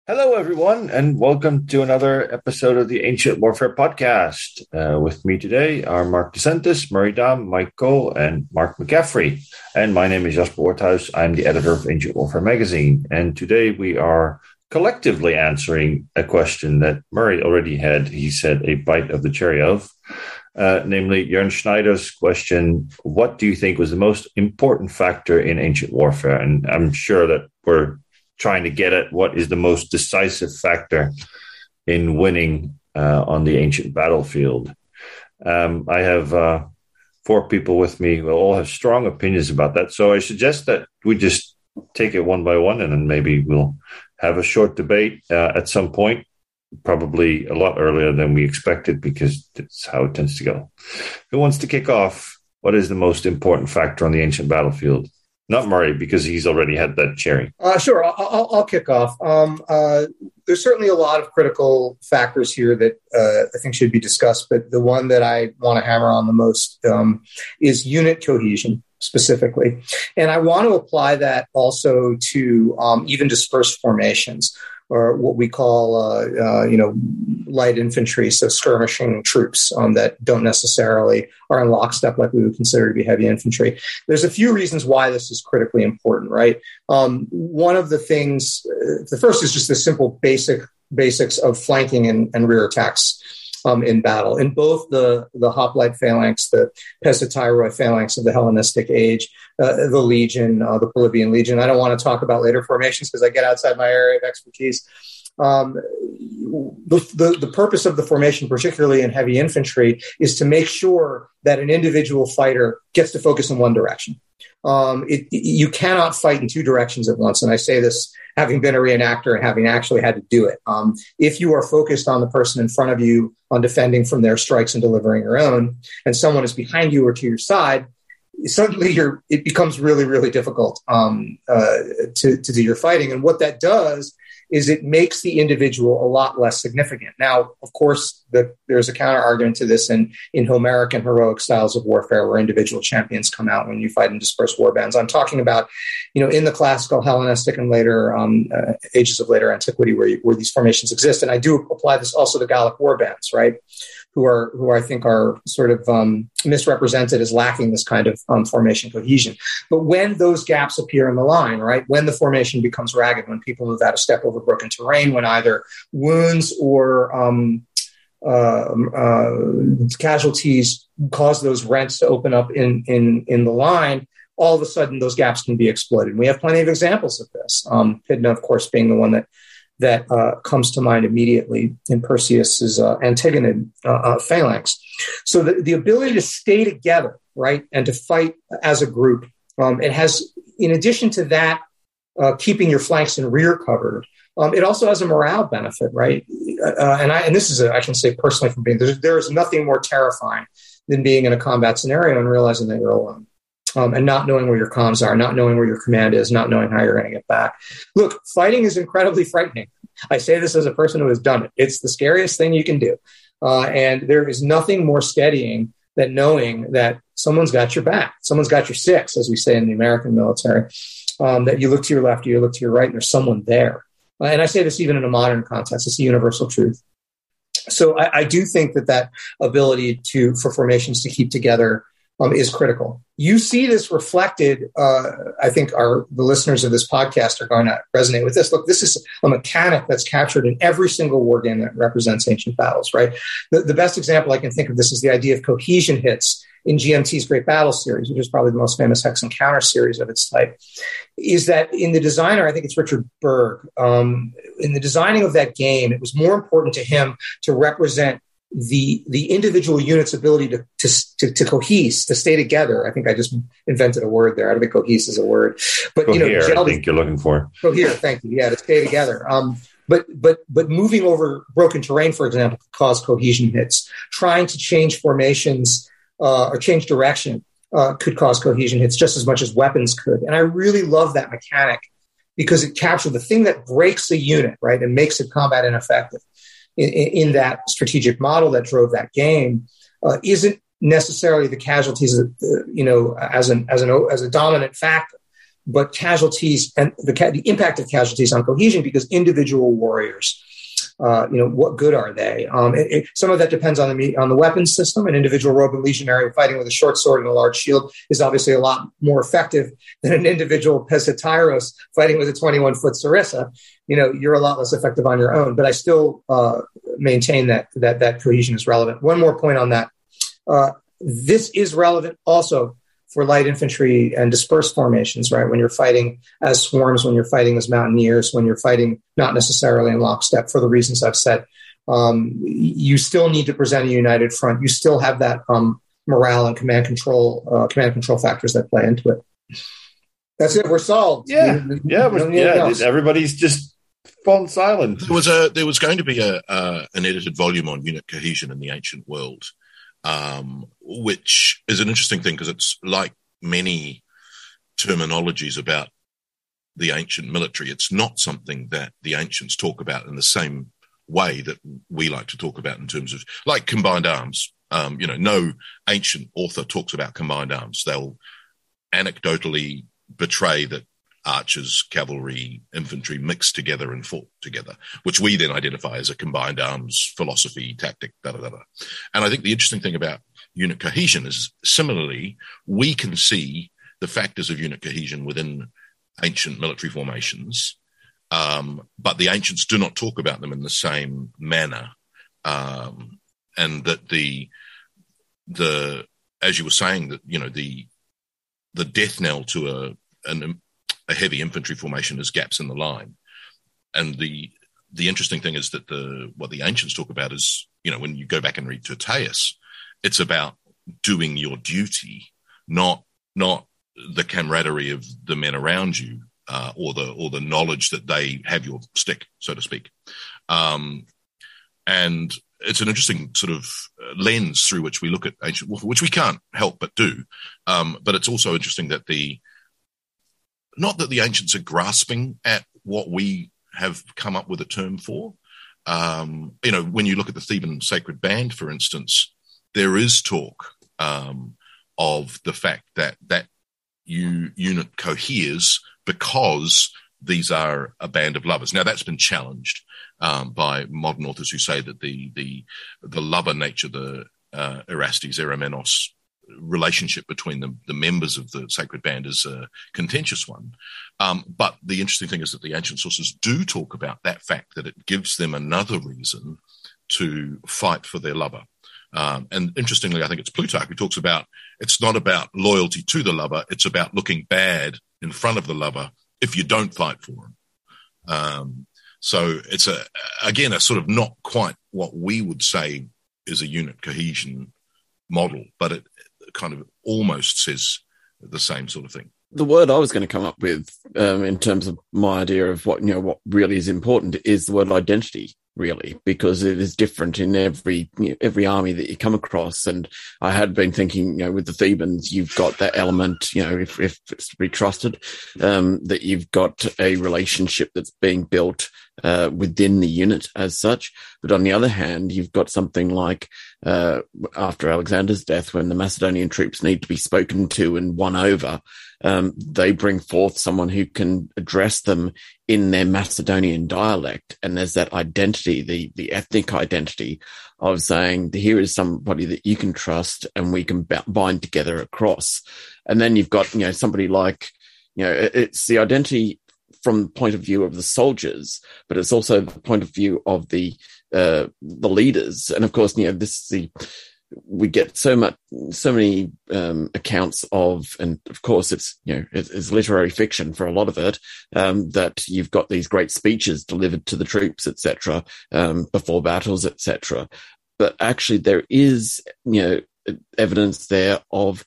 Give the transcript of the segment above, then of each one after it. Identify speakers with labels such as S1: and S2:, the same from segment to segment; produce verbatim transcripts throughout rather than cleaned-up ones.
S1: Hello, everyone, and welcome to another episode of the Ancient Warfare Podcast. Uh, with me today are Mark DeSantis, Murray Dahm, Mike Cole, and Mark McCaffrey. And my name is Jasper Warthuis. I'm the editor of Ancient Warfare Magazine. And today we are collectively answering a question that Murray already had, he said, a bite of the cherry of, uh, namely Jörn Schneider's question, what do you think was the most important factor in ancient warfare? And I'm sure that we're trying to get at what is the most decisive factor in winning uh, on the ancient battlefield. Um, I have uh, four people with me who all have strong opinions about that. So I suggest that we just take it one by one, and then maybe we'll have a short debate uh, at some point, probably a lot earlier than we expected, because that's how it tends to go. Who wants to kick off? What is the most important factor on the ancient battlefield? Not Murray, because he's already had that cherry.
S2: Uh, sure, I'll, I'll, I'll kick off. Um, uh, there's certainly a lot of critical factors here that uh, I think should be discussed, but the one that I want to hammer on the most um, is unit cohesion specifically. And I want to apply that also to um, even dispersed formations, or what we call, uh, uh, you know, light infantry, so skirmishing troops um, that don't necessarily are in lockstep like we would consider to be heavy infantry. There's a few reasons why this is critically important, right? Um, one of the things, uh, the first is just the simple basic basics of flanking and, and rear attacks um, in battle. In both the, the hoplite phalanx, the Pescatyroi phalanx of the Hellenistic age, uh, the Legion, uh, the Polybian Legion. I don't want to talk about later formations because I get outside my area of expertise. Um, the, the, the purpose of the formation, particularly in heavy infantry, is to make sure that an individual fighter gets to focus in one direction. Um, it, you cannot fight in two directions at once. And I say this having been a reenactor and having actually had to do it. Um, if you are focused on the person in front of you on defending from their strikes and delivering your own, and someone is behind you or to your side, suddenly you're, it becomes really, really difficult um, uh, to, to do your fighting. And what that does is it makes the individual a lot less significant. Now, of course, the, there's a counter argument to this in, in Homeric and heroic styles of warfare where individual champions come out when you fight in dispersed war bands. I'm talking about, you know, in the classical Hellenistic and later um, uh, ages of later antiquity where, you, where these formations exist. And I do apply this also to Gallic war bands, right? Who are who I think are sort of um, misrepresented as lacking this kind of um, formation cohesion. But when those gaps appear in the line, right, when the formation becomes ragged, when people move out of step over broken terrain, when either wounds or um, uh, uh, casualties cause those rents to open up in in in the line, all of a sudden those gaps can be exploited. And we have plenty of examples of this. Um, Pydna, of course, being the one that that uh, comes to mind immediately in Perseus's uh, Antigonid uh, uh, phalanx. So the, the ability to stay together, right, and to fight as a group, um, it has, in addition to that, uh, keeping your flanks and rear covered, um, it also has a morale benefit, right? Uh, and I and this is, a, I can say personally from being, there's, there is nothing more terrifying than being in a combat scenario and realizing that you're alone. Um, and not knowing where your comms are, not knowing where your command is, not knowing how you're going to get back. Look, fighting is incredibly frightening. I say this as a person who has done it. It's the scariest thing you can do. Uh, and there is nothing more steadying than knowing that someone's got your back. Someone's got your six, as we say in the American military, um, that you look to your left, you look to your right, and there's someone there. Uh, and I say this even in a modern context. It's a universal truth. So I, I do think that that ability to for formations to keep together Um, is critical. You see this reflected. Uh, I think our the listeners of this podcast are going to resonate with this. Look, this is a mechanic that's captured in every single war game that represents ancient battles, right? The, the best example I can think of this is the idea of cohesion hits in G M T's Great Battle series, which is probably the most famous hex and counter series of its type, is that in the designer, I think it's Richard Berg, um, in the designing of that game, it was more important to him to represent the the individual unit's ability to, to to to cohese, to stay together. I think I just invented a word there. I don't think cohese is a word, but
S1: cohere,
S2: you know, gel-
S1: I think you're looking for
S2: cohere. Thank you. Yeah, to stay together. Um, but but but moving over broken terrain, for example, could cause cohesion hits. Trying to change formations uh, or change direction uh, could cause cohesion hits just as much as weapons could. And I really love that mechanic because it captured the thing that breaks a unit, right, and makes it combat ineffective. In, in that strategic model that drove that game, uh, isn't necessarily the casualties, uh, you know, as an as an as a dominant factor, but casualties and the, the impact of casualties on cohesion, because individual warriors, uh, you know, what good are they? Um, it, it, some of that depends on the on the weapons system. An individual Roman legionary fighting with a short sword and a large shield is obviously a lot more effective than an individual Pesatyros fighting with a twenty-one foot sarissa. You know, you're a lot less effective on your own. But I still uh, maintain that that that cohesion is relevant. One more point on that. Uh, this is relevant also for light infantry and dispersed formations, right? When you're fighting as swarms, when you're fighting as mountaineers, when you're fighting not necessarily in lockstep for the reasons I've said, um, you still need to present a united front. You still have that um, morale and command control, uh, command and control factors that play into it. That's it. We're solved.
S1: Yeah,
S2: we, we,
S1: yeah,
S2: we
S1: was, yeah. Everybody's just fallen silent.
S3: There was a there was going to be a uh, an edited volume on unit cohesion in the ancient world. Um, which is an interesting thing because it's like many terminologies about the ancient military. It's not something that the ancients talk about in the same way that we like to talk about in terms of like combined arms. Um, you know, no ancient author talks about combined arms. They'll anecdotally betray that archers, cavalry, infantry mixed together and fought together, which we then identify as a combined arms philosophy, tactic, da da da. And I think the interesting thing about unit cohesion is similarly, we can see the factors of unit cohesion within ancient military formations, um, but the ancients do not talk about them in the same manner. Um, and that the, the, as you were saying, that, you know, the, the death knell to a, an, a heavy infantry formation is gaps in the line. And the the interesting thing is that the what the ancients talk about is, you know, when you go back and read Tyrtaeus, it's about doing your duty, not not the camaraderie of the men around you, uh, or the or the knowledge that they have your stick, so to speak. Um, and it's an interesting sort of lens through which we look at ancient warfare, which we can't help but do. Um, but it's also interesting that the Not that the ancients are grasping at what we have come up with a term for. Um, you know, when you look at the Theban sacred band, for instance, there is talk um, of the fact that that you, unit coheres because these are a band of lovers. Now, that's been challenged um, by modern authors who say that the the the lover nature, the uh, Erastes, Eromenos relationship between the, the members of the sacred band is a contentious one. Um, but the interesting thing is that the ancient sources do talk about that fact, that it gives them another reason to fight for their lover. Um, and interestingly, I think it's Plutarch who talks about it's not about loyalty to the lover, it's about looking bad in front of the lover if you don't fight for him. Um, so it's, a again, a sort of not quite what we would say is a unit cohesion model, but it kind of almost says the same sort of thing.
S4: The word I was going to come up with um, in terms of my idea of what, you know, what really is important is the word identity, really, because it is different in every, you know, every army that you come across. And I had been thinking, you know, with the Thebans, you've got that element, you know, if, if it's to be trusted, um, that you've got a relationship that's being built uh, within the unit as such. But on the other hand, you've got something like uh, after Alexander's death, when the Macedonian troops need to be spoken to and won over, um, they bring forth someone who can address them in their Macedonian dialect. And there's that identity, the, the ethnic identity of saying, here is somebody that you can trust and we can b- bind together across. And then you've got, you know, somebody like, you know, it's the identity from the point of view of the soldiers, but it's also the point of view of the, uh, the leaders. And of course, you know, this is the, we get so much, so many um, accounts of, and of course it's, you know, it's, it's literary fiction for a lot of it, um, that you've got these great speeches delivered to the troops, et cetera, um, before battles, et cetera. But actually there is, you know, evidence there of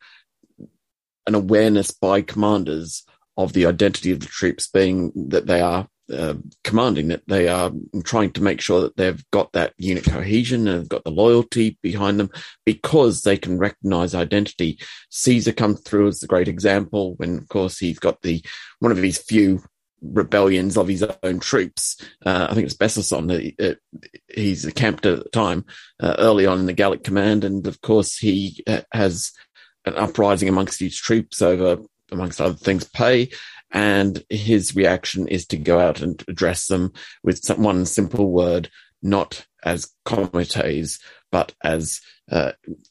S4: an awareness by commanders of the identity of the troops being that they are uh, commanding, that they are trying to make sure that they've got that unit cohesion and have got the loyalty behind them because they can recognize identity. Caesar comes through as the great example when, of course, he's got the one of his few rebellions of his own troops. Uh, I think it's Besson. Uh, he's camped at the time uh, early on in the Gallic command. And of course, he uh, has an uprising amongst his troops over, amongst other things, pay. and his reaction is to go out and address them with some, one simple word, not as comites, but as uh,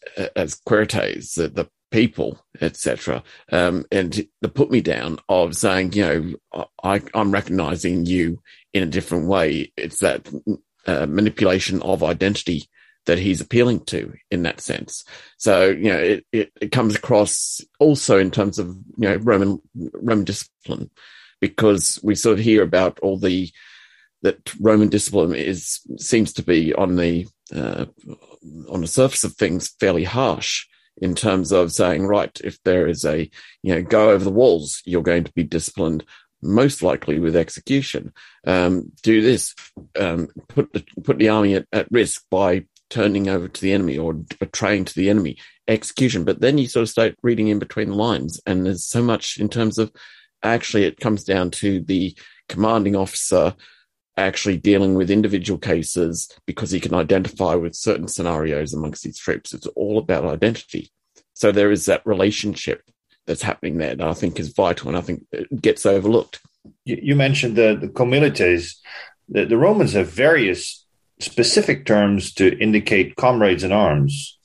S4: as querites, the, the people, et cetera. Um, and the put me down of saying, you know, I, I'm recognizing you in a different way. It's that uh, manipulation of identity that he's appealing to in that sense. So, you know, it, it, it comes across also in terms of, you know, Roman, Roman discipline, because we sort of hear about all the, that Roman discipline is, seems to be on the, uh, on the surface of things fairly harsh in terms of saying, right, if there is a, you know, go over the walls, you're going to be disciplined, most likely with execution. Um, do this, um, put the, put the army at, at risk by turning over to the enemy or betraying to the enemy, execution. But then you sort of start reading in between the lines, and there's so much in terms of actually it comes down to the commanding officer actually dealing with individual cases because he can identify with certain scenarios amongst his troops. It's all about identity. So there is that relationship that's happening there that I think is vital, and I think it gets overlooked.
S1: You, you mentioned the, the communites. The, the Romans have various specific terms to indicate comrades in arms.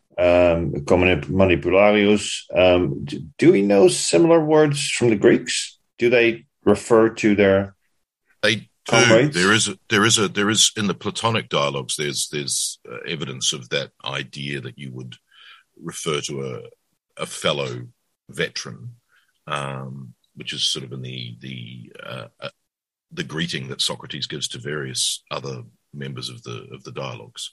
S1: Um, manipularius. Um, do, do we know similar words from the Greeks? Do they refer to their
S3: they do.
S1: comrades?
S3: There is a, there is a there is in the Platonic dialogues. There's there's uh, evidence of that idea that you would refer to a a fellow veteran, um, which is sort of in the the uh, uh, the greeting that Socrates gives to various other members of the of the dialogues.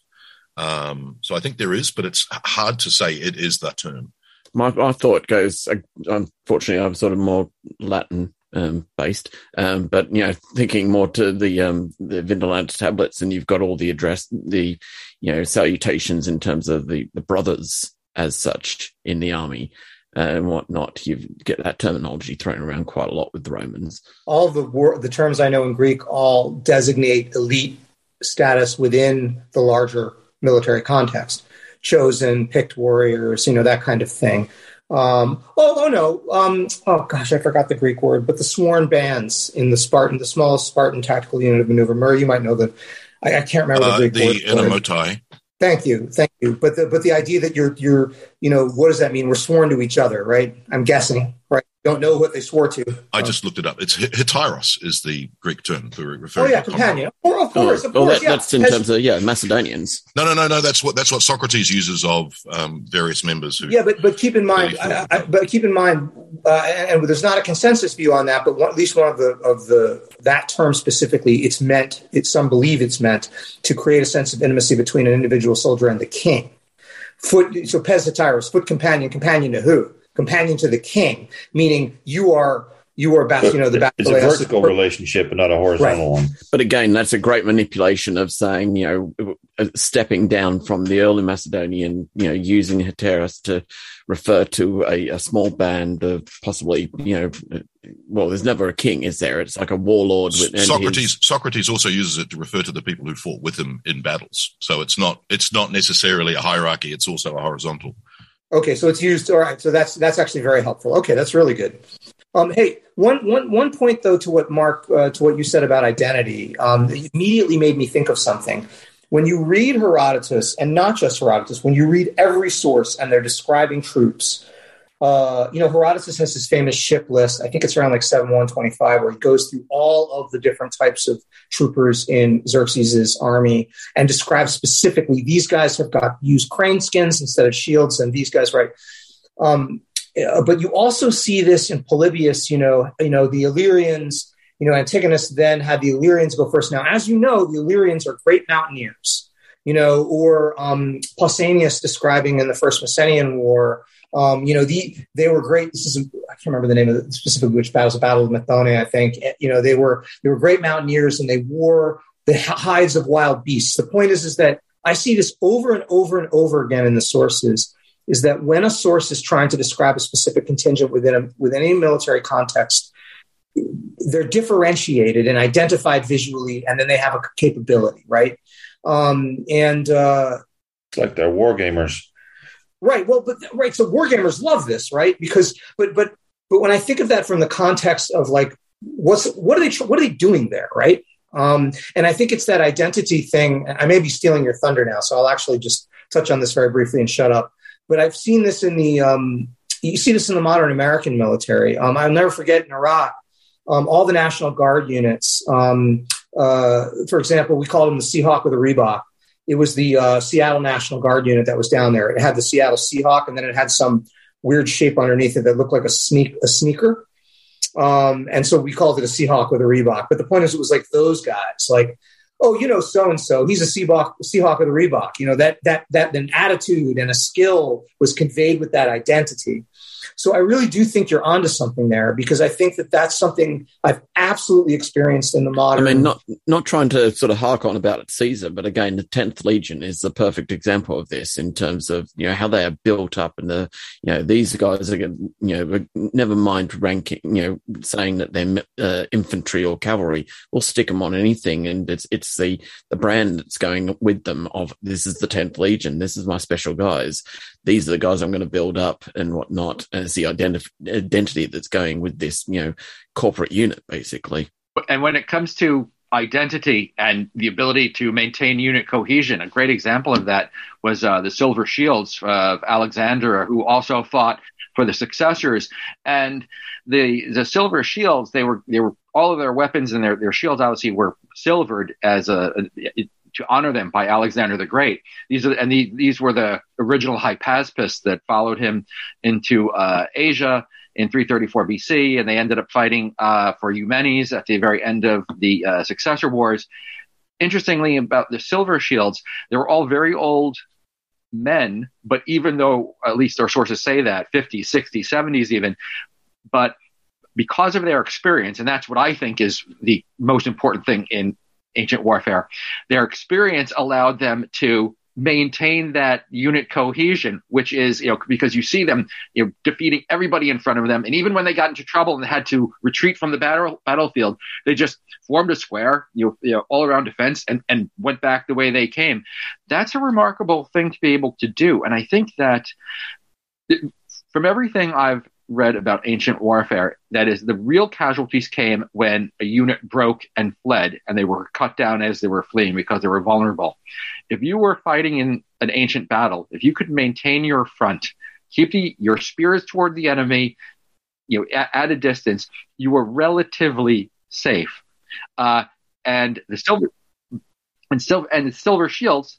S3: Um, so I think there is, but it's hard to say it is that term.
S4: My, my thought goes, unfortunately, I'm sort of more Latin um, based, um, but, you know, thinking more to the um, the Vindolanda tablets, and you've got all the address, the, you know, salutations in terms of the, the brothers as such in the army. Uh, and whatnot, you get that terminology thrown around quite a lot with the Romans.
S2: All the wor- the terms I know in Greek all designate elite status within the larger military context. Chosen, picked warriors, you know, that kind of thing. Um, oh, oh no, um, oh gosh, I forgot the Greek word, but the sworn bands in the Spartan, the smallest Spartan tactical unit of maneuver. Murray, you might know that. I, I can't remember
S3: uh,
S2: the Greek
S3: the
S2: word.
S3: The enomotai.
S2: Thank you, thank you. But the but the idea that you're you're you know, what does that mean? We're sworn to each other, right? I'm guessing, right? Don't know what they swore to.
S3: I just looked it up. It's heteros is the Greek term for referring.
S2: Oh yeah,
S3: to
S2: companion. Or of course,
S4: oh,
S2: of
S4: well,
S2: course.
S4: that,
S2: Yeah.
S4: That's in
S2: As,
S4: terms of yeah, Macedonians.
S3: No, no, no, no. That's what that's what Socrates uses of um, various members who.
S2: Yeah, but but keep in mind, I, I, but keep in mind, uh, and, and there's not a consensus view on that. But one, at least one of the of the that term specifically, it's meant. It's some believe it's meant to create a sense of intimacy between an individual soldier and the king. Foot, so pes heteros, foot companion, companion to who? Companion to the king, meaning you are you are back. You know, the
S1: it's a vertical relationship, but not a horizontal
S2: right.
S1: one.
S4: But again, that's a great manipulation of saying, you know, stepping down from the early Macedonian, you know, using heteros to refer to a, a small band of possibly, you know, well, there's never a king, is there? It's like a warlord. With,
S3: Socrates. His... Socrates also uses it to refer to the people who fought with him in battles. So it's not it's not necessarily a hierarchy. It's also a horizontal.
S2: Okay, so it's used. All right, so that's that's actually very helpful. Okay, that's really good. Um, hey, one one one point though to what Mark uh, to what you said about identity, um, immediately made me think of something. When you read Herodotus, and not just Herodotus, when you read every source and they're describing troops, uh, you know, Herodotus has his famous ship list. I think it's around like seven one twenty-five, where he goes through all of the different types of troopers in Xerxes' army and describes specifically these guys have got used crane skins instead of shields, and these guys, right? Um, but you also see this in Polybius. You know, you know the Illyrians. You know, Antigonus then had the Illyrians go first. Now, as you know, the Illyrians are great mountaineers. You know, or um, Pausanias describing in the First Messenian War. Um, you know, the they were great. This is I can't remember the name of the specific which battle. It was the Battle of Methone, I think. You know, they were they were great mountaineers, and they wore the hides of wild beasts. The point is, is that I see this over and over and over again in the sources. Is that when a source is trying to describe a specific contingent within a within any military context, they're differentiated and identified visually, and then they have a capability, right? Um, and uh,
S1: it's like they're war gamers.
S2: Right. Well, but right. So wargamers love this, right? Because, but, but but when I think of that from the context of like, what's what are they what are they doing there, right? Um, and I think it's that identity thing. I may be stealing your thunder now, so I'll actually just touch on this very briefly and shut up. But I've seen this in the um, you see this in the modern American military. Um, I'll never forget in Iraq, um, all the National Guard units. Um, uh, for example, we called them the Seahawk with a Reebok. It was the uh, Seattle National Guard unit that was down there. It had the Seattle Seahawk, and then it had some weird shape underneath it that looked like a sneak a sneaker. Um, and so we called it a Seahawk with a Reebok. But the point is, it was like those guys, like, oh, you know, so and so, he's a Seahawk, Seahawk with a Reebok. You know, that that that an attitude and a skill was conveyed with that identity. So I really do think you're onto something there, because I think that that's something I've absolutely experienced in the modern.
S4: I mean, not not trying to sort of hark on about it, Caesar, but again, the tenth Legion is the perfect example of this in terms of, you know, how they are built up, and the, you know, these guys are, you know, never mind ranking, you know, saying that they're uh, infantry or cavalry. We'll stick them on anything, and it's it's the the brand that's going with them of, this is the tenth Legion, this is my special guys. These are the guys I'm going to build up and whatnot, as the identif- identity that's going with this, you know, corporate unit, basically.
S5: And when it comes to identity and the ability to maintain unit cohesion, a great example of that was uh, the Silver Shields of Alexander, who also fought for the successors. And the the Silver Shields, they were they were all of their weapons and their their shields obviously were silvered as a, a to honor them by Alexander the Great. These are, and the, these were the original Hypaspes that followed him into uh, Asia in three thirty-four B C, and they ended up fighting uh, for Eumenes at the very end of the uh, Successor Wars. Interestingly, about the Silver Shields, they were all very old men, but even though, at least our sources say that, fifties, sixties, seventies even, but because of their experience, and that's what I think is the most important thing in ancient warfare, their experience allowed them to maintain that unit cohesion, which is, you know, because you see them, you know, defeating everybody in front of them. And even when they got into trouble and had to retreat from the battle, battlefield, they just formed a square, you know, you know all around defense and, and went back the way they came. That's a remarkable thing to be able to do. And I think that from everything I've read about ancient warfare, that is, the real casualties came when a unit broke and fled, and they were cut down as they were fleeing because they were vulnerable. If you were fighting in an ancient battle, if you could maintain your front, keep the, your spears toward the enemy, you know, at, at a distance, you were relatively safe. Uh, and the silver and silver and the Silver Shields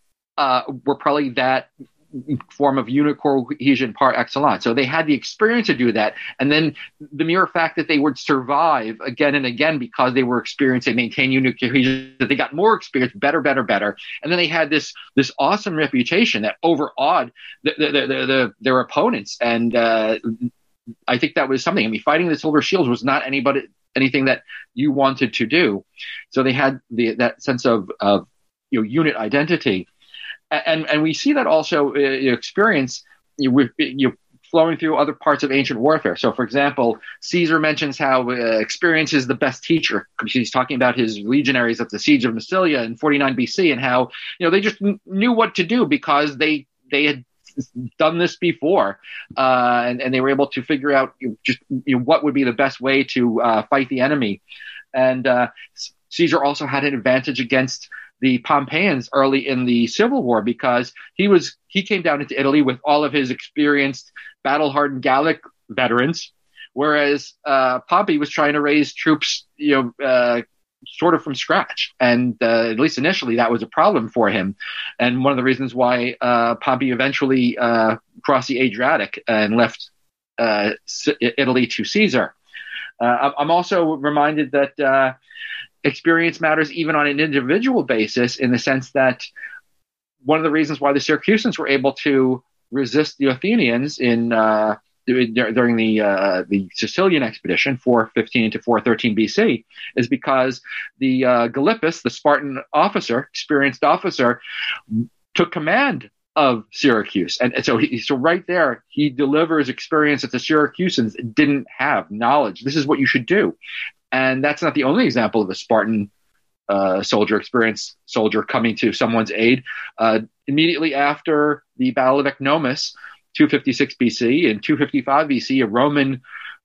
S5: uh, were probably that form of unit cohesion par excellence. So they had the experience to do that. And then the mere fact that they would survive again and again because they were experienced and maintain unit cohesion, that they got more experience, better, better, better. And then they had this this awesome reputation that overawed the, the, the, the, the, their opponents. And uh, I think that was something. I mean, fighting the Silver Shields was not anybody anything that you wanted to do. So they had the that sense of, of you know, unit identity. And and we see that also uh, experience you, with, you flowing through other parts of ancient warfare. So, for example, Caesar mentions how uh, experience is the best teacher. He's talking about his legionaries at the siege of Massilia in forty-nine B C, and how, you know, they just n- knew what to do because they they had done this before, uh, and and they were able to figure out just, you know, what would be the best way to uh, fight the enemy. And uh, Caesar also had an advantage against the Pompeians early in the Civil War because he was he came down into Italy with all of his experienced battle-hardened Gallic veterans, whereas uh, Pompey was trying to raise troops, you know, uh, sort of from scratch. And uh, at least initially, that was a problem for him. And one of the reasons why uh, Pompey eventually uh, crossed the Adriatic and left uh, Italy to Caesar. Uh, I'm also reminded that uh, experience matters even on an individual basis, in the sense that one of the reasons why the Syracusans were able to resist the Athenians in uh, during the uh, the Sicilian expedition, four fifteen to four thirteen B C, is because the uh, Gylippus, the Spartan officer, experienced officer, took command of Syracuse. And, and so he, so right there, he delivers experience that the Syracusans didn't have knowledge. This is what you should do. And that's not the only example of a Spartan uh, soldier, experienced soldier coming to someone's aid. Uh, immediately after the Battle of Ecnomus, two fifty-six B C, and two fifty-five B C, a Roman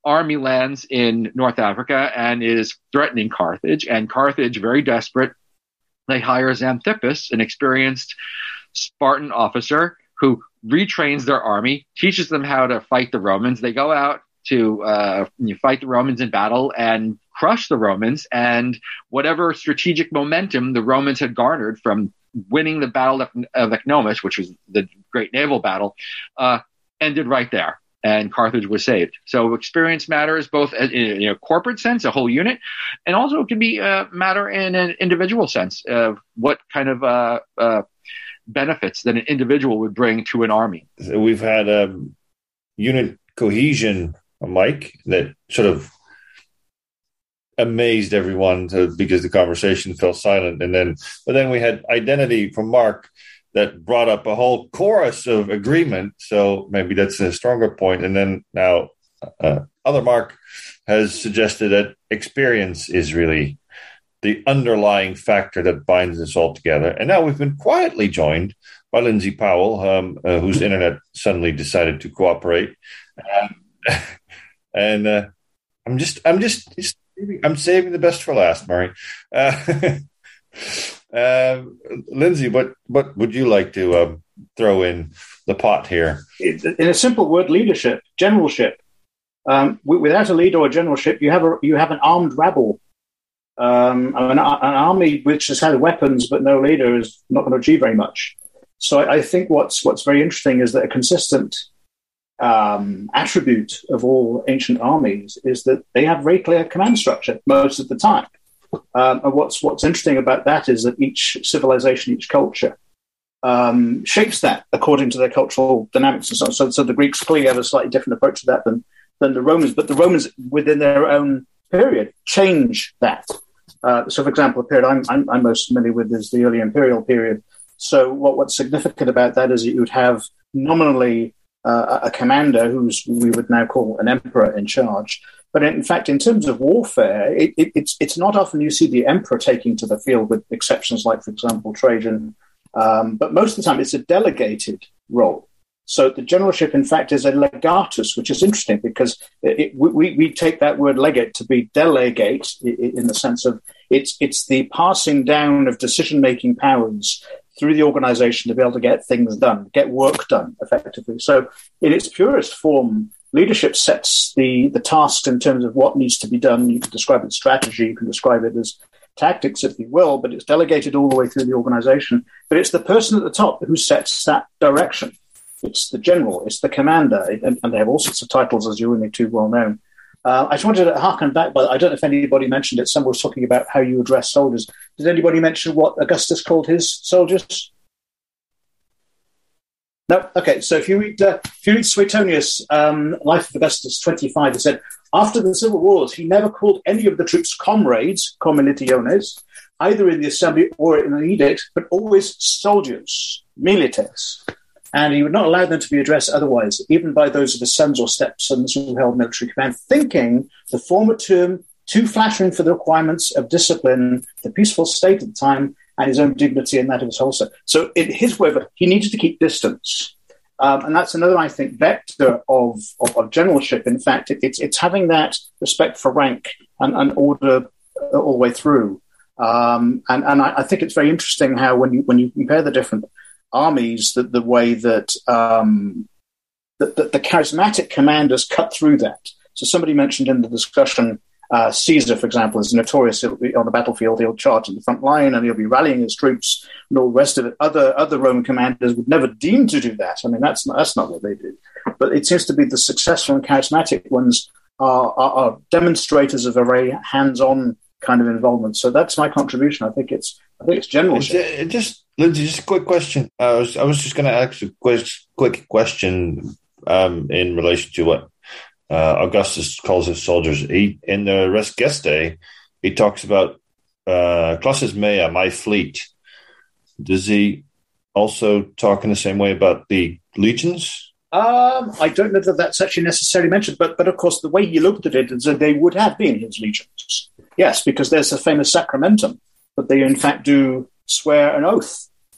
S5: army lands in North Africa and is threatening Carthage. And Carthage, very desperate, they hire Xanthippus, an experienced Spartan officer who retrains their army, teaches them how to fight the Romans. They go out to uh, fight the Romans in battle and crush the Romans. And whatever strategic momentum the Romans had garnered from winning the Battle of, of Ecnomus, which was the great naval battle, uh, ended right there. And Carthage was saved. So experience matters both in a corporate sense, a whole unit, and also it can be a matter in an individual sense of what kind of uh, uh, benefits that an individual would bring to an army.
S1: So we've had um, unit cohesion, Mike, that sort of amazed everyone to, because the conversation fell silent. And then, but then we had identity from Mark that brought up a whole chorus of agreement. So maybe that's a stronger point. And then now uh, other Mark has suggested that experience is really the underlying factor that binds us all together. And now we've been quietly joined by Lindsay Powell, um, uh, whose internet suddenly decided to cooperate. Um, and uh, I'm just, I'm just, just, I'm saving the best for last, Murray. Uh, Uh, Lindsay, what, what would you like to um, throw in the pot here?
S6: In a simple word, leadership, generalship. Um, without a leader or a generalship, you have a, you have an armed rabble. Um, an, an army which has had weapons but no leader is not going to achieve very much. So I, I think what's what's very interesting is that a consistent um, attribute of all ancient armies is that they have very clear command structure most of the time. Um, and what's what's interesting about that is that each civilization, each culture, um, shapes that according to their cultural dynamics and so on. So, so the Greeks clearly have a slightly different approach to that than than the Romans, but the Romans, within their own period, change that. Uh, so, for example, the period I'm, I'm, I'm most familiar with is the early imperial period. So what, what's significant about that is that you would have nominally uh, a commander who's we would now call an emperor in charge. But in fact, in terms of warfare, it, it, it's it's not often you see the emperor taking to the field, with exceptions like, for example, Trajan. Um, but most of the time, it's a delegated role. So the generalship, in fact, is a legatus, which is interesting because it, it, we, we take that word legate to be delegate in the sense of it's it's the passing down of decision-making powers through the organization to be able to get things done, get work done effectively. So in its purest form, leadership sets the, the tasks in terms of what needs to be done. You can describe it as strategy, you can describe it as tactics, if you will, but it's delegated all the way through the organization. But it's the person at the top who sets that direction. It's the general, it's the commander, and, and they have all sorts of titles, as you're only too well known. Uh, I just wanted to harken back, but I don't know if anybody mentioned it. Someone was talking about how you address soldiers. Did anybody mention what Augustus called his soldiers? No? Okay, so if you read, uh, if you read Suetonius' um, Life of Augustus twenty-five, he said, after the civil wars, he never called any of the troops comrades, comilitiones, either in the assembly or in an edict, but always soldiers, milites. And he would not allow them to be addressed otherwise, even by those of his sons or stepsons who held military command, thinking the former term too flattering for the requirements of discipline, the peaceful state at the time, and his own dignity and that of his holster. So in his way, he needed to keep distance. Um, and that's another, I think, vector of, of, of generalship. In fact, it, it's, it's having that respect for rank and, and order all the way through. Um, and and I, I think it's very interesting how when you when you compare the different armies, that the way that, um, that, that the charismatic commanders cut through that. So somebody mentioned in the discussion, uh, Caesar, for example, is notorious. He'll be on the battlefield, he'll charge in the front line and he'll be rallying his troops and all the rest of it. Other other Roman commanders would never deem to do that. I mean, that's not, that's not what they do. But it seems to be the successful and charismatic ones are, are, are demonstrators of a very hands-on kind of involvement. So that's my contribution. I think it's I think it's generalship.
S1: It just, Lindsay, just a quick question. I was I was just going to ask a quick, quick question um, in relation to what uh, Augustus calls his soldiers. He, in the Res Gestae, he talks about uh, classes mea, my fleet. Does he also talk in the same way about the legions?
S6: Um, I don't know that that's actually necessarily mentioned, but but of course the way he looked at it is that they would have been his legions. Yes, because there's a famous sacramentum that they in fact do swear an oath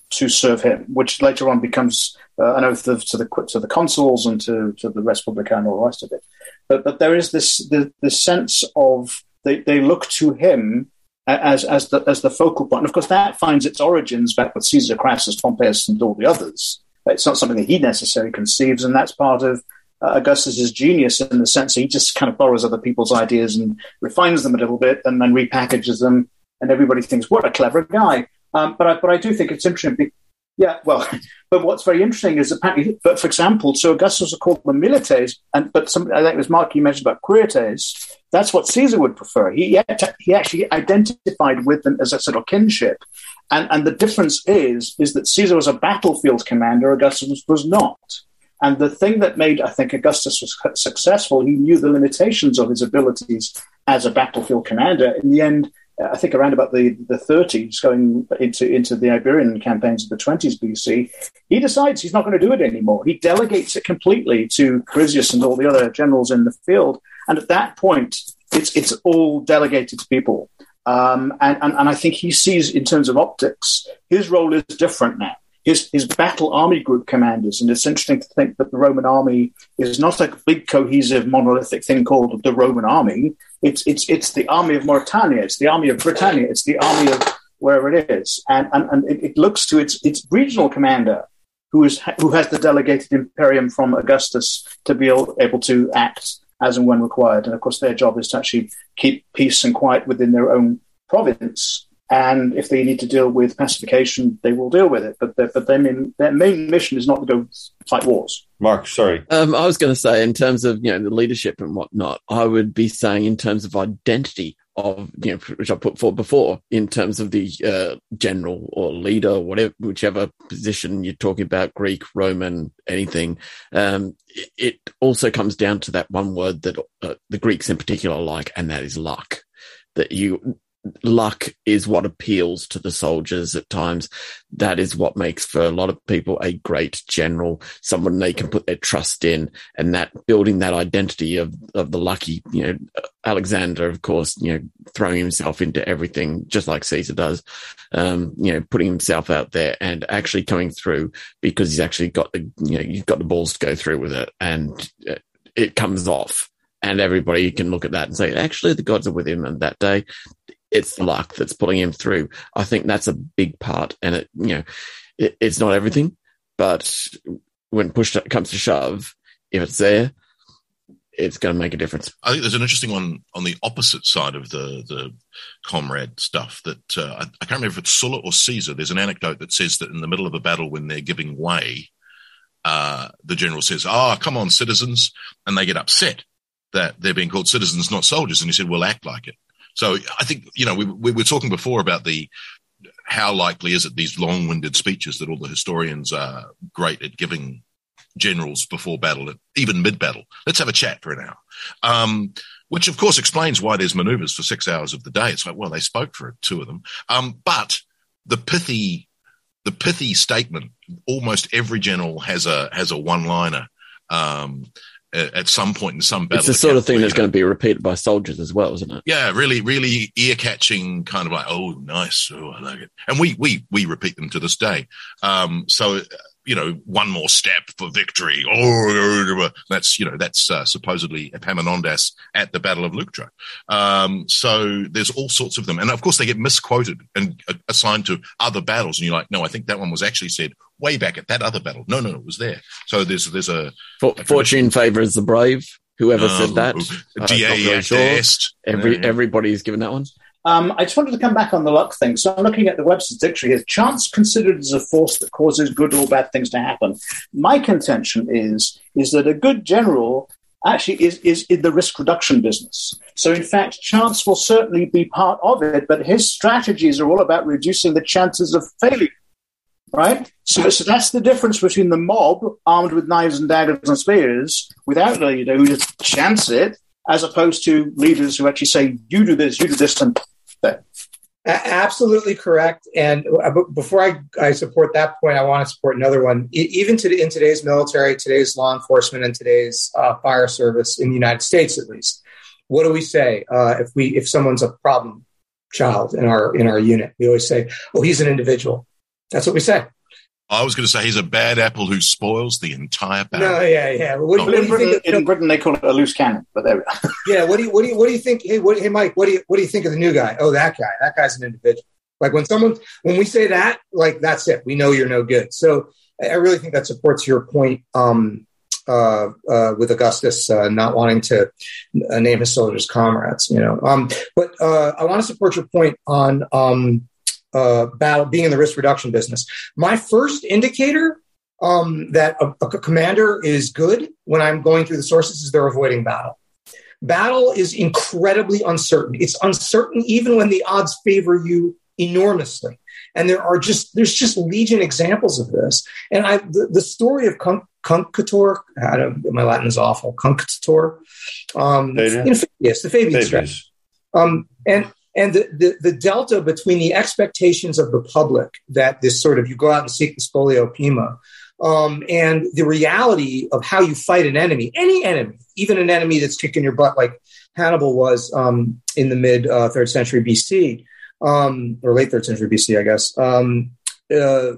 S6: to serve him, which later on becomes uh, an oath of, to the to the consuls and to, to the Respublica and all the rest of it. But but there is this the, the sense of they, they look to him as as the as the focal point. And of course, that finds its origins back with Caesar, Crassus, Pompeius, and all the others. It's not something that he necessarily conceives, and that's part of uh, Augustus's genius in the sense that he just kind of borrows other people's ideas and refines them a little bit, and then repackages them, and everybody thinks, "What a clever guy!" Um, but I, but I do think it's interesting. Yeah, well, but what's very interesting is apparently, but for example, so Augustus was called the milites, and but some, I think it was Mark you mentioned about quirites. That's what Caesar would prefer. He he actually identified with them as a sort of kinship. And, and the difference is, is that Caesar was a battlefield commander, Augustus was, was not. And the thing that made, I think, Augustus was successful, he knew the limitations of his abilities as a battlefield commander. In the end, I think around about the, the thirties, going into, into the Iberian campaigns of the twenties B C, he decides he's not going to do it anymore. He delegates it completely to Chrysius and all the other generals in the field. And at that point, it's it's all delegated to people. Um, and, and, and I think he sees, in terms of optics, his role is different now. His, his battle army group commanders, and it's interesting to think that the Roman army is not a big, cohesive, monolithic thing called the Roman army. It's it's it's the army of Mauritania, it's the army of Britannia, it's the army of wherever it is, and and, and it, it looks to its its regional commander, who is who has the delegated imperium from Augustus to be able to act as and when required. And of course, their job is to actually keep peace and quiet within their own province. And if they need to deal with pacification, they will deal with it. But their, but their main, their main mission is not to go fight wars.
S1: Mark, sorry.
S4: Um, I was going to say, in terms of, you know, the leadership and whatnot, I would be saying in terms of identity of, you know, which I put forward before, in terms of the uh, general or leader, or whatever, whichever position you're talking about, Greek, Roman, anything. Um, it, it also comes down to that one word that uh, the Greeks in particular like, and that is luck. That you... Luck is what appeals to the soldiers at times. That is what makes for a lot of people a great general, someone they can put their trust in, and that building that identity of, of the lucky, you know, Alexander, of course, you know, throwing himself into everything just like Caesar does, um, you know, putting himself out there and actually coming through because he's actually got the, you know, you've got the balls to go through with it, and it comes off. And everybody can look at that and say, actually, the gods are with him on that day. It's luck that's pulling him through. I think that's a big part. And, it, you know, it, it's not everything, but when push comes to shove, if it's there, it's going to make a difference.
S3: I think there's an interesting one on the opposite side of the, the comrade stuff that uh, I, I can't remember if it's Sulla or Caesar. There's an anecdote that says that in the middle of a battle when they're giving way, uh, the general says, oh, come on, citizens. And they get upset that they're being called citizens, not soldiers. And he said, well, act like it. So I think, you know, we, we were talking before about the how likely is it these long-winded speeches that all the historians are great at giving generals before battle, even mid-battle. Let's have a chat for an hour, um, which, of course, explains why there's maneuvers for six hours of the day. It's like, well, they spoke for two of them. Um, but the pithy the pithy statement, almost every general has a has a one-liner um at some point in some battle.
S4: It's the sort of thing that's going to be repeated by soldiers as well, isn't it?
S3: Yeah, really, really ear-catching, kind of like, oh, nice, oh, I like it. And we we we repeat them to this day. Um, so, you know, one more step for victory. Oh, that's, you know, that's uh, supposedly Epaminondas at the Battle of Leuctra. Um, so there's all sorts of them. And, of course, they get misquoted and uh, assigned to other battles. And you're like, no, I think that one was actually said way back at that other battle. No, no, no, it was there. So there's there's a...
S4: For, a fortune favours the brave. Whoever
S3: uh,
S4: said that.
S3: Uh, D A really sure.
S4: Every,
S3: yeah.
S4: Everybody's given that one.
S6: Um, I just wanted to come back on the luck thing. So I'm looking at the Webster's Dictionary here. Chance considered as a force that causes good or bad things to happen. My contention is, is that a good general actually is, is in the risk reduction business. So, in fact, chance will certainly be part of it, but his strategies are all about reducing the chances of failure, right? So, so that's the difference between the mob armed with knives and daggers and spears without a leader who just chance it, as opposed to leaders who actually say, you do this, you do this, and that.
S2: Absolutely correct. And before I, I support that point, I want to support another one. Even to, in today's military, today's law enforcement, and today's uh, fire service in the United States, at least, what do we say uh, if we if someone's a problem child in our in our unit? We always say, "Oh, he's an individual." That's what we say.
S3: I was going to say he's a bad apple who spoils the entire barrel.
S2: No, yeah, yeah. What,
S6: oh,
S2: what do you
S6: Britain,
S2: think? Of,
S6: in Britain, they call it a loose cannon, but there we go.
S2: Yeah. What do you, what do you, what do you think? Hey, what, hey, Mike, what do you, what do you think of the new guy? Oh, that guy. That guy's an individual. Like when someone, when we say that, like that's it. We know you're no good. So I really think that supports your point um, uh, uh, with Augustus uh, not wanting to uh, name his soldiers comrades. You know, um, but uh, I want to support your point on. Um, Uh, battle being in the risk reduction business. My first indicator um, that a, a commander is good when I'm going through the sources is they're avoiding battle. Battle is incredibly uncertain. It's uncertain even when the odds favor you enormously. And there are just there's just legion examples of this. And I the, the story of Cunctator, I don't, my Latin is awful. Cunctator, um, in Fabius, the Fabian strategy, um, and. And the, the, the delta between the expectations of the public that this sort of, you go out and seek the spolio pima, um, and the reality of how you fight an enemy, any enemy, even an enemy that's kicking your butt like Hannibal was um, in the mid uh, third century B C, um, or late third century B C, I guess. Um, uh,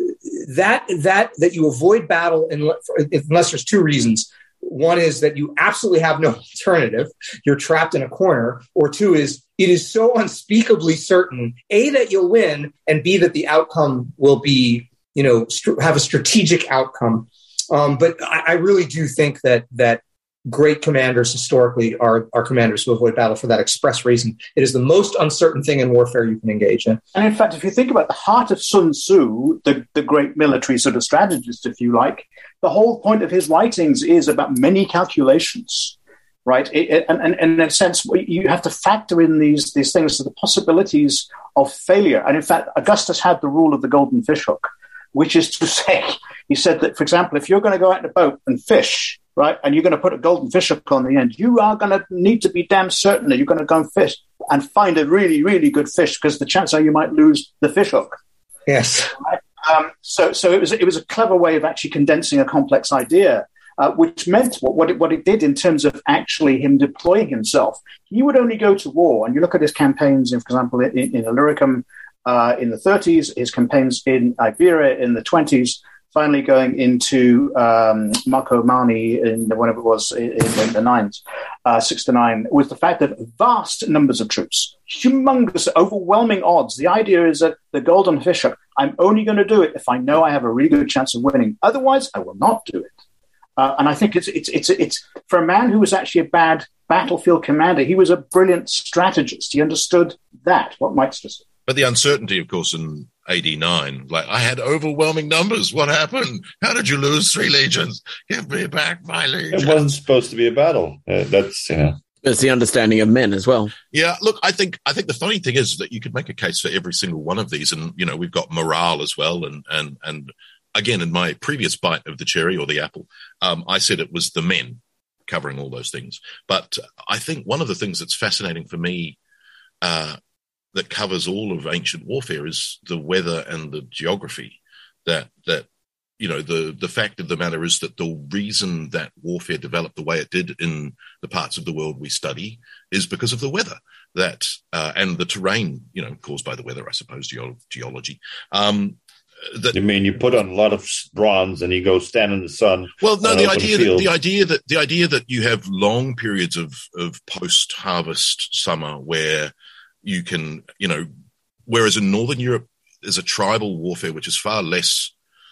S2: that that that you avoid battle unless there's two reasons. One is that you absolutely have no alternative. You're trapped in a corner. Or two is it is so unspeakably certain, A, that you'll win, and B, that the outcome will be, you know, st- have a strategic outcome. Um, but I, I really do think that that great commanders historically are, are commanders who avoid battle for that express reason. It is the most uncertain thing in warfare you can engage in.
S6: And in fact, if you think about the heart of Sun Tzu, the, the great military sort of strategist, if you like, the whole point of his writings is about many calculations, right? It, it, and, and, and in a sense, you have to factor in these, these things to the possibilities of failure. And in fact, Augustus had the rule of the golden fishhook, which is to say, he said that, for example, if you're going to go out in a boat and fish, right, and you're going to put a golden fishhook on the end, you are going to need to be damn certain that you're going to go and fish and find a really, really good fish, because the chances are you might lose the fishhook.
S2: Yes.
S6: Right? Um, so, so it was it was a clever way of actually condensing a complex idea, uh, which meant what what it, what it did in terms of actually him deploying himself. He would only go to war, and you look at his campaigns, in, for example, in, in Illyricum uh, in the thirties, his campaigns in Iberia in the twenties. Finally going into um, Marcomanni in the, whatever it was in, in the nines, uh, six to nine, was the fact that vast numbers of troops, humongous, overwhelming odds. The idea is that the golden fishhook, I'm only going to do it if I know I have a really good chance of winning. Otherwise, I will not do it. Uh, and I think it's it's it's it's for a man who was actually a bad battlefield commander, he was a brilliant strategist. He understood that, what Mike's just said.
S3: But the uncertainty, of course, in A D nine, like, I had overwhelming numbers. What happened? How did you lose three legions? Give me back my legions.
S1: It wasn't supposed to be a battle. Uh, that's, you know.
S4: It's the understanding of men as well.
S3: Yeah, look, I think I think the funny thing is that you could make a case for every single one of these, and you know we've got morale as well, and and and again in my previous bite of the cherry or the apple, um, I said it was the men covering all those things. But I think one of the things that's fascinating for me, uh, that covers all of ancient warfare, is the weather and the geography. That that you know the the fact of the matter is that the reason that warfare developed the way it did in the parts of the world we study is because of the weather that uh, and the terrain, you know, caused by the weather, I suppose, geolo- geology. Um, that,
S1: you mean you put on a lot of bronze and you go stand in the sun?
S3: Well, no, the idea that the
S1: idea
S3: idea that the idea that you have long periods of of post harvest summer where you can, you know, whereas in Northern Europe there's a tribal warfare which is far less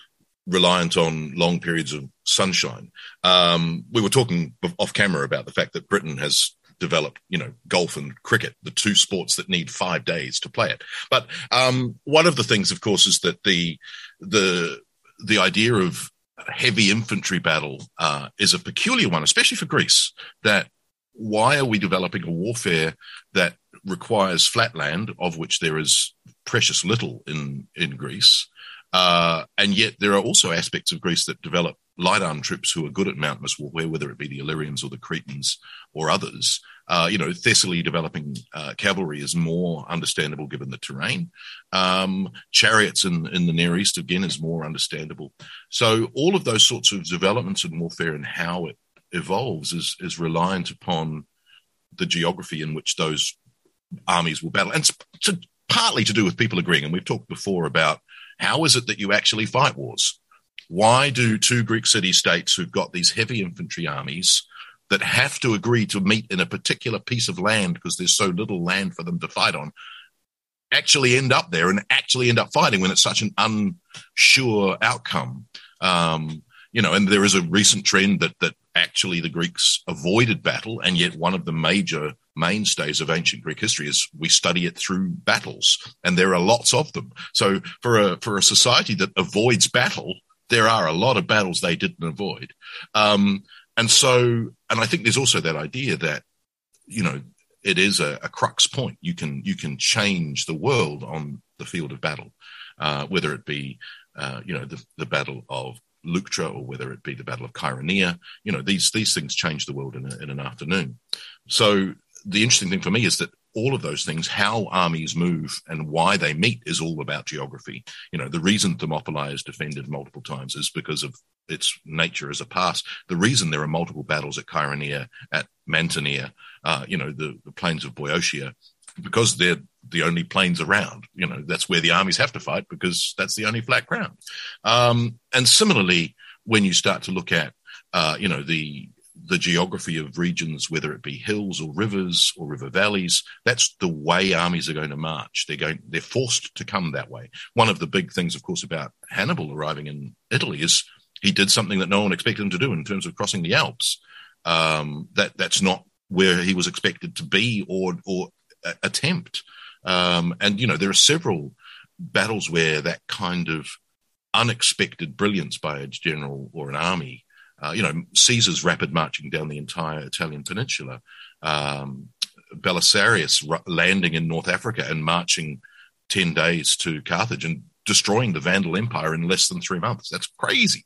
S3: reliant on long periods of sunshine. Um, we were talking off camera about the fact that Britain has developed, you know, golf and cricket, the two sports that need five days to play it. But um, one of the things, of course, is that the the the idea of heavy infantry battle uh, is a peculiar one, especially for Greece. That why are we developing a warfare that requires flat land, of which there is precious little in in Greece? Uh, and yet there are also aspects of Greece that develop light armed troops who are good at mountainous warfare, whether it be the Illyrians or the Cretans or others. Uh, you know, Thessaly developing uh, cavalry is more understandable given the terrain. Um, chariots in, in the Near East, again, is more understandable. So all of those sorts of developments in warfare and how it evolves is, is reliant upon the geography in which those armies will battle. And it's to, partly to do with people agreeing. And we've talked before about, How is it that you actually fight wars? Why do two Greek city-states who've got these heavy infantry armies that have to agree to meet in a particular piece of land because there's so little land for them to fight on, actually end up there and actually end up fighting when it's such an unsure outcome? Um, you know, and there is a recent trend that that actually the Greeks avoided battle, and yet one of the major mainstays of ancient Greek history is we study it through battles, and there are lots of them. So for a for a society that avoids battle, there are a lot of battles they didn't avoid. Um, and so, and I think there's also that idea that, you know, it is a, a crux point. You can you can change the world on the field of battle, uh, whether it be, uh, you know, the, the Battle of Leuctra or whether it be the Battle of Chaeronea. You know, these these things change the world in, a, in an afternoon. So the interesting thing for me is that all of those things, how armies move and why they meet, is all about geography. You know, the reason Thermopylae is defended multiple times is because of its nature as a pass. The reason there are multiple battles at Chaeronea, at Mantinea, uh, you know, the, the plains of Boeotia, because they're the only plains around. You know, that's where the armies have to fight because that's the only flat ground. Um, and similarly, when you start to look at, uh, you know, the the geography of regions, whether it be hills or rivers or river valleys, that's the way armies are going to march. They're going, they're forced to come that way. One of the big things, of course, about Hannibal arriving in Italy is he did something that no one expected him to do in terms of crossing the Alps. Um, that that's not where he was expected to be or or uh, attempt. Um, and you know, there are several battles where that kind of unexpected brilliance by a general or an army. Uh, you know, Caesar's rapid marching down the entire Italian peninsula, um, Belisarius r- landing in North Africa and marching ten days to Carthage and destroying the Vandal Empire in less than three months. That's crazy.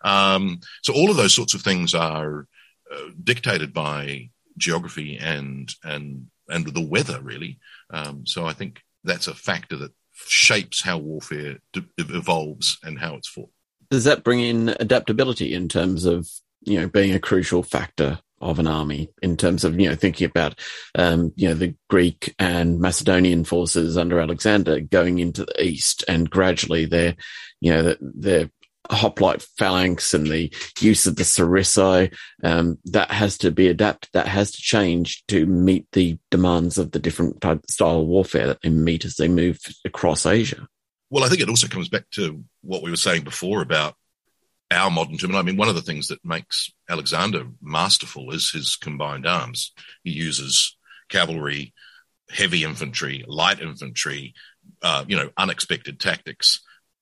S3: Um, so all of those sorts of things are uh, dictated by geography and and and the weather, really. Um, so I think that's a factor that shapes how warfare d- evolves and how it's fought.
S4: Does that bring in adaptability in terms of, you know, being a crucial factor of an army in terms of, you know, thinking about, um, you know, the Greek and Macedonian forces under Alexander going into the east and gradually their, you know, their hoplite phalanx and the use of the sarissai, um, that has to be adapted, that has to change to meet the demands of the different type style of warfare that they meet as they move across Asia.
S3: Well, I think it also comes back to what we were saying before about our modern terminal. I mean, one of the things that makes Alexander masterful is his combined arms. He uses cavalry, heavy infantry, light infantry, uh, you know, unexpected tactics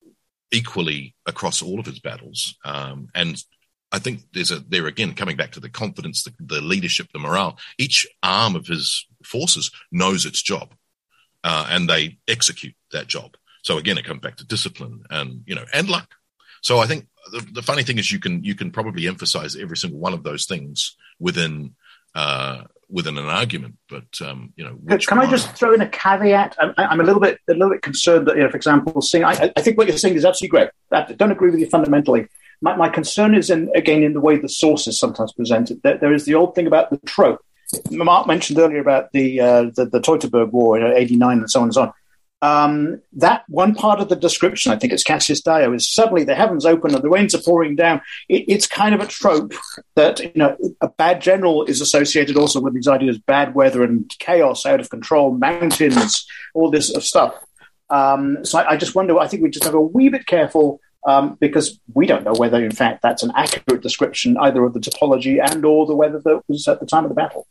S3: equally across all of his battles. Um, and I think there's a, there again, coming back to the confidence, the, the leadership, the morale, each arm of his forces knows its job, uh, and they execute that job. So again, it comes back to discipline and, you know, and luck. So I think the, the funny thing is you can, you can probably emphasize every single one of those things within, uh, within an argument, but, um, you know,
S6: can I just throw in a caveat? I'm, I'm a little bit, a little bit concerned that, you know, for example, seeing, I, I think what you're saying is absolutely great. I don't agree with you fundamentally. My, my concern is in, again, in the way the source is sometimes presented. There, there is the old thing about the trope. Mark mentioned earlier about the, uh, the, the Teutoburg War in eighty-nine and so on and so on. Um, that one part of the description, I think it's Cassius Dio, is suddenly the heavens open and the rains are pouring down. It, it's kind of a trope that, you know, a bad general is associated also with these ideas, bad weather and chaos, out of control, mountains, all this sort of stuff. Um, so I, I just wonder, I think we just have a wee bit careful um, because we don't know whether, in fact, that's an accurate description either of the topology and or the weather that was at the time of the battle.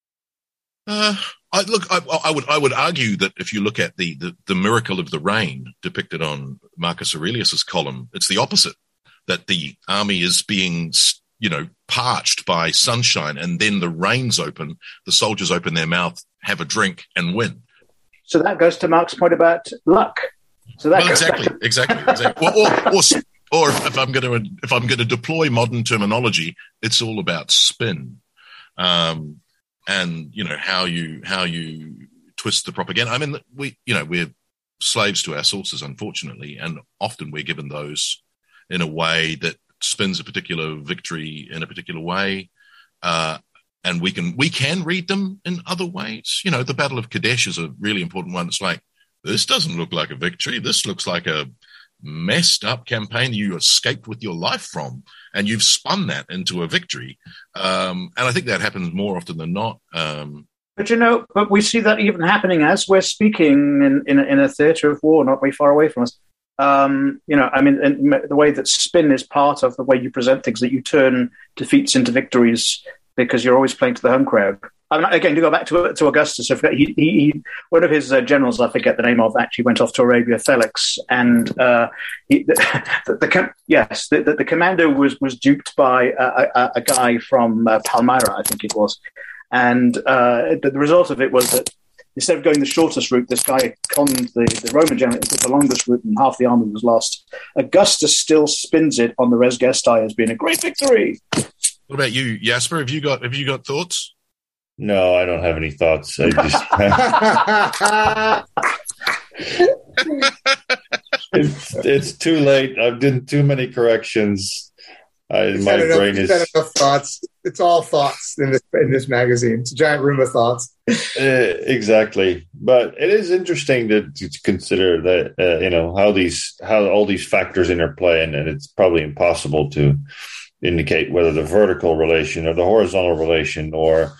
S3: Uh, I, look, I, I would I would argue that if you look at the, the, the miracle of the rain depicted on Marcus Aurelius's column, it's the opposite. That the army is being, you know, parched by sunshine, and then the rains open, the soldiers open their mouth, have a drink, and win.
S6: So that goes to Mark's point about luck. So that
S3: well, exactly, to- exactly, exactly. Or, or, or, or if I'm going to if I'm going to deploy modern terminology, it's all about spin. Um, And you know how you how you twist the propaganda. I mean, we you know we're slaves to our sources, unfortunately, and often we're given those in a way that spins a particular victory in a particular way, uh, and we can we can read them in other ways. You know, the Battle of Kadesh is a really important one. It's like, this doesn't look like a victory. This looks like a messed up campaign you escaped with your life from, and you've spun that into a victory. Um, and I think that happens more often than not. Um,
S6: But, you know, but we see that even happening as we're speaking in, in, a, in a theatre of war, not very far away from us. Um, you know, I mean, and the way that spin is part of the way you present things, that you turn defeats into victories because you're always playing to the home crowd. I mean, again, to go back to to Augustus, I forget, he, he, one of his uh, generals, I forget the name of, actually went off to Arabia, Felix, and uh, he, the, the, the yes, the, the, the commander was was duped by a, a, a guy from uh, Palmyra, I think it was, and uh, the, the result of it was that instead of going the shortest route, this guy conned the, the Roman general into the longest route, and half the army was lost. Augustus still spins it on the Res Gestae as being a great victory.
S3: What about you, Jasper? Have you got have you got thoughts?
S1: No, I don't have any thoughts. I just it's, it's too late. I've done too many corrections. I, my
S2: enough,
S1: brain is
S2: enough thoughts. It's all thoughts in this in this magazine. It's a giant room of thoughts.
S1: uh, exactly, but it is interesting to, to consider that uh, you know how these how all these factors interplay, and, and it's probably impossible to indicate whether the vertical relation or the horizontal relation or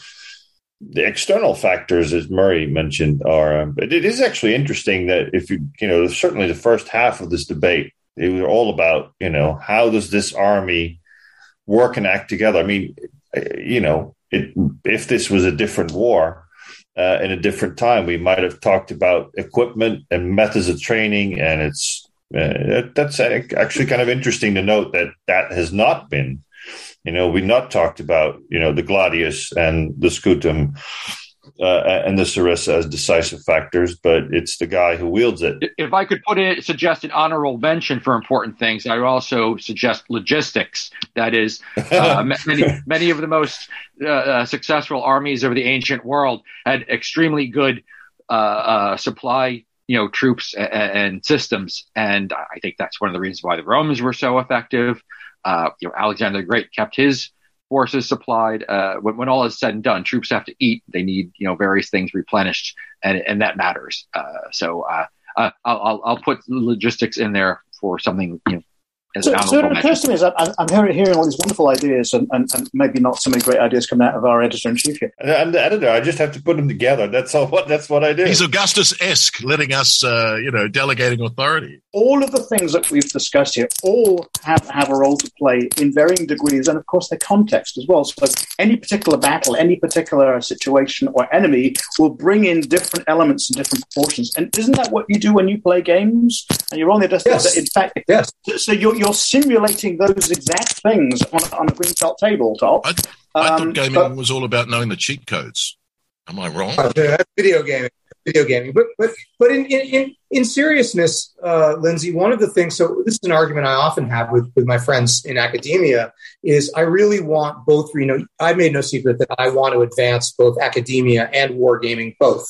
S1: the external factors, as Murray mentioned, are. Um, but it is actually interesting that if you, you know, certainly the first half of this debate, it was all about, you know, how does this army work and act together? I mean, you know, it, if this was a different war uh, in a different time, we might have talked about equipment and methods of training, and it's uh, that's actually kind of interesting to note that that has not been. You know, we not talked about, you know, the gladius and the scutum uh, and the sarissa as decisive factors, but it's the guy who wields it.
S5: If I could put it, suggest an honorable mention for important things, I would also suggest logistics. That is, uh, many many of the most uh, uh, successful armies of the ancient world had extremely good uh, uh, supply, you know, troops and, and systems, and I think that's one of the reasons why the Romans were so effective. Uh, you know, Alexander the Great kept his forces supplied. Uh, when, when all is said and done, troops have to eat. They need, you know, various things replenished, and and that matters. Uh, so uh, uh, I'll I'll put logistics in there for something, you know.
S6: So, so it occurs to me is I'm, I'm hearing, hearing all these wonderful ideas and, and, and maybe not so many great ideas coming out of our editor-in-chief here.
S1: I'm the editor. I just have to put them together. That's all. What that's what I do.
S3: He's Augustus-esque, letting us, uh, you know, delegating authority.
S6: All of the things that we've discussed here all have, have a role to play in varying degrees, and of course their context as well. So any particular battle, any particular situation or enemy will bring in different elements and different proportions. And isn't that what you do when you play games? And you're on the desk.
S2: Yes.
S6: In fact,
S2: yes.
S6: So you're you're simulating those exact things on, on a green felt tabletop.
S3: I, I
S6: um,
S3: thought gaming
S6: but,
S3: was all about knowing the cheat codes. Am I wrong?
S2: Uh, that's video gaming. Video gaming, but but but in in in seriousness, uh, Lindsay, one of the things. So this is an argument I often have with with my friends in academia. Is I really want both. You know, I made no secret that I want to advance both academia and wargaming both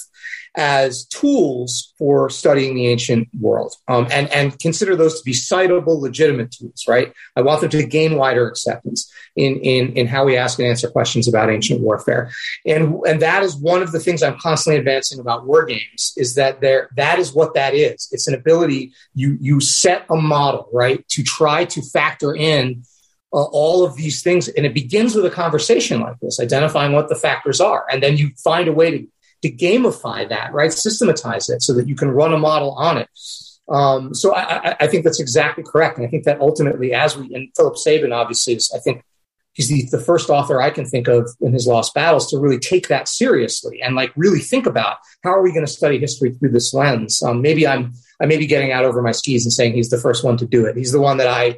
S2: as tools for studying the ancient world, um, and and consider those to be citable, legitimate tools. Right? I want them to gain wider acceptance in in in how we ask and answer questions about ancient warfare, and and that is one of the things I'm constantly advancing about war games. Is that there? That is what that is. It's an ability you you set a model, right, to try to factor in uh, all of these things, and it begins with a conversation like this, identifying what the factors are, and then you find a way to to gamify that, right? Systematize it so that you can run a model on it. Um, so I, I think that's exactly correct. And I think that ultimately, as we, and Philip Sabin obviously is, I think he's the, the first author I can think of in his Lost Battles to really take that seriously and like really think about how are we going to study history through this lens? Um, maybe I'm, I may be getting out over my skis and saying he's the first one to do it. He's the one that I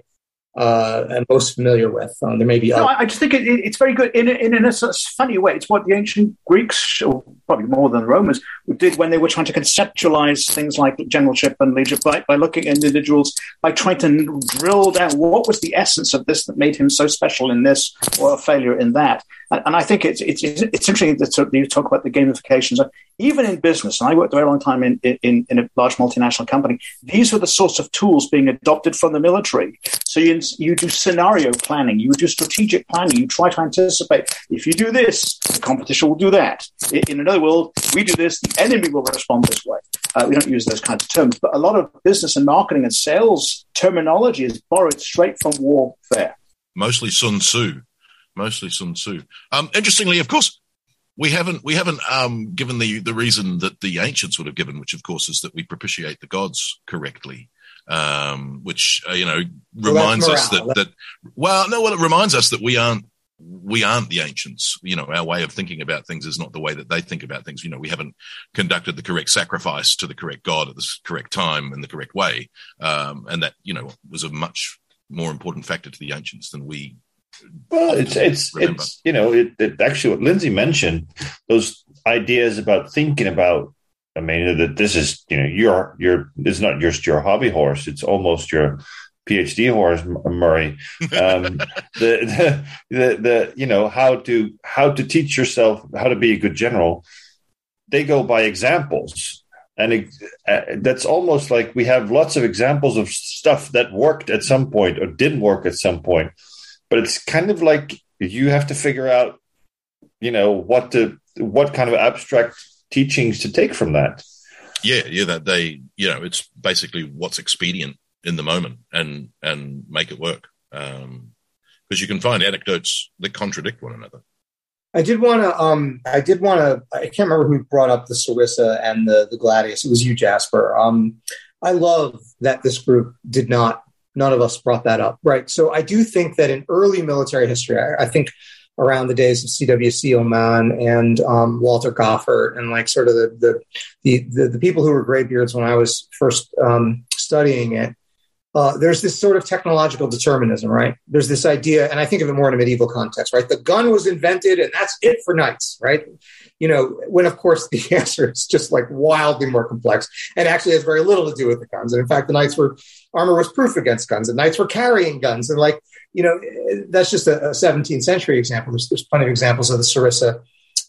S2: uh, am most familiar with. Um, there may be
S6: no,
S2: other.
S6: I just think it, it's very good in, in, in a sort of funny way. It's what the ancient Greeks, or probably more than the Romans, did when they were trying to conceptualize things like generalship and leadership by, by looking at individuals, by trying to drill down what was the essence of this that made him so special in this or a failure in that. And, and I think it's, it's it's interesting that you talk about the gamifications. Even in business, and I worked a very long time in, in, in a large multinational company, these are the sorts of tools being adopted from the military. So you, you do scenario planning, you do strategic planning, you try to anticipate, if you do this, the competition will do that. In another world, we do this, the enemy will respond this way. Uh, we don't use those kinds of terms, but a lot of business and marketing and sales terminology is borrowed straight from warfare.
S3: Mostly Sun Tzu. Mostly Sun Tzu. Um, interestingly, of course, we haven't we haven't um, given the the reason that the ancients would have given, which of course is that we propitiate the gods correctly, um, which uh, you know reminds well, us that that well, no, well, it reminds us that we aren't we aren't the ancients. You know, our way of thinking about things is not the way that they think about things. You know, we haven't conducted the correct sacrifice to the correct god at the correct time in the correct way, um, and that you know was a much more important factor to the ancients than we.
S1: Well, it's it's remember. it's you know it, it actually what Lindsay mentioned, those ideas about thinking about. I mean that this is you know your your it's not just your hobby horse; it's almost your PhD horse, Murray. Um, the, the the the you know how to how to teach yourself how to be a good general. They go by examples, and it, uh, that's almost like we have lots of examples of stuff that worked at some point or didn't work at some point. But it's kind of like you have to figure out, you know, what to what kind of abstract teachings to take from that.
S3: Yeah, yeah, that they, you know, it's basically what's expedient in the moment and and make it work. Um, because you can find anecdotes that contradict one another.
S2: I did want to. Um, I did want to. I can't remember who brought up the Sarissa and the the Gladius. It was you, Jasper. Um, I love that this group did not. None of us brought that up, right? So I do think that in early military history, I, I think around the days of C W C Oman and um, Walter Goffert and like sort of the the, the the the people who were graybeards when I was first um, studying it, uh, there's this sort of technological determinism, right? There's this idea, and I think of it more in a medieval context, right? The gun was invented and that's it for knights, right? You know, when of course the answer is just like wildly more complex and actually has very little to do with the guns. And in fact, the knights were, armor was proof against guns and knights were carrying guns. And like, you know, that's just a, a seventeenth century example. There's, there's plenty of examples of the Sarissa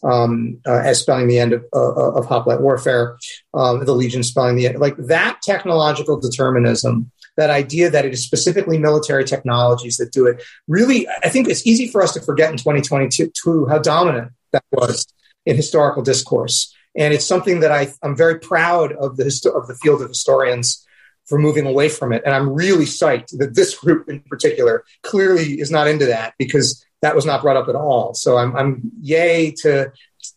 S2: um, uh, as spelling the end of, uh, of hoplite warfare, um, the Legion spelling the end, like that technological determinism, that idea that it is specifically military technologies that do it. Really, I think it's easy for us to forget in twenty twenty-two how dominant that was in historical discourse. And it's something that I, I'm very proud of the histo- of the field of historians for moving away from it. And I'm really psyched that this group in particular clearly is not into that because that was not brought up at all. So I'm, I'm yay to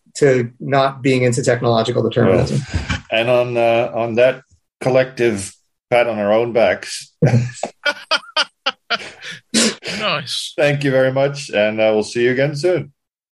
S2: to not being into technological determinism.
S1: Well, and on uh, on that collective pat on our own backs.
S3: Nice.
S1: Thank you very much. And uh, we'll see you again soon.